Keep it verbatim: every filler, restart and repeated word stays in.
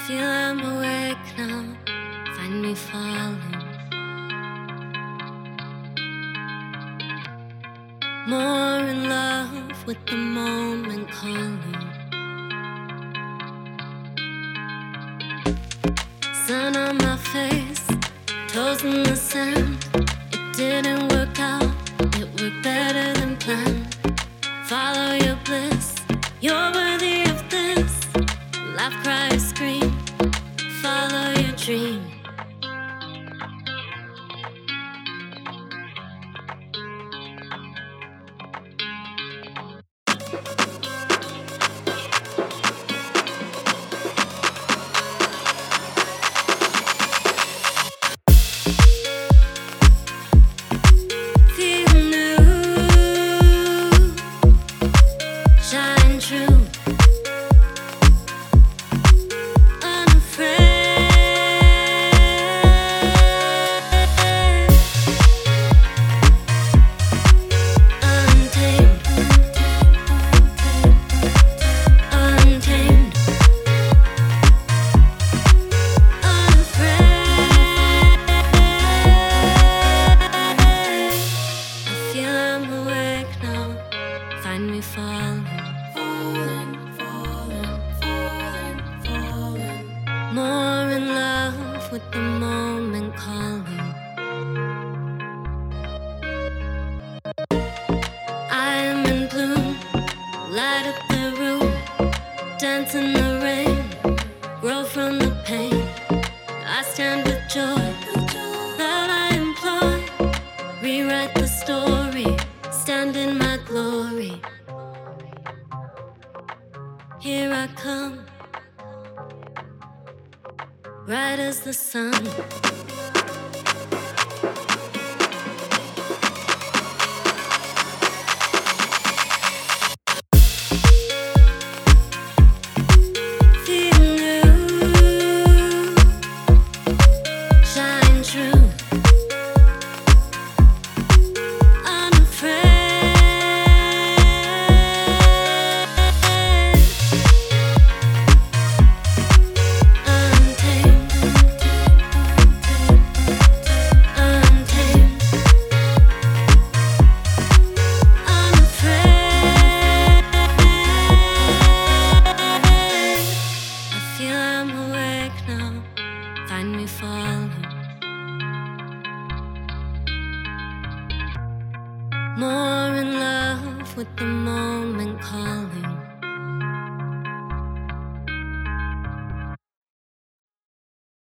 feel I'm awake now, find me falling. More in love with the moment calling. Sun on my face, toes in the sand. It didn't work out, it worked better than planned. Follow your bliss, you're worthy of this. Laugh, cry, scream, follow your dream. Find me falling, falling, falling, falling, falling. More in love with the moment calling. I am in bloom, light up the room, dance in the rain, grow from the pain. I stand with joy, that I employ, rewrite the story, stand in my glory. Here I come, bright as the sun.